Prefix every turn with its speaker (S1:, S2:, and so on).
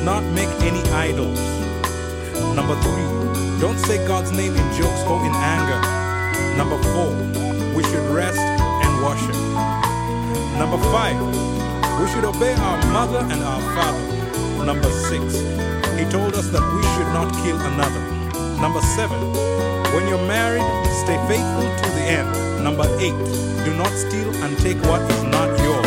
S1: not make any idols. Number 3, don't say God's name in jokes or in anger. Number 4, we should rest and worship. Number 5, we should obey our mother and our father. Number 6, he told us that we should not kill another. Number 7, when you're married, stay faithful to the end. Number 8, do not steal and take what is not yours.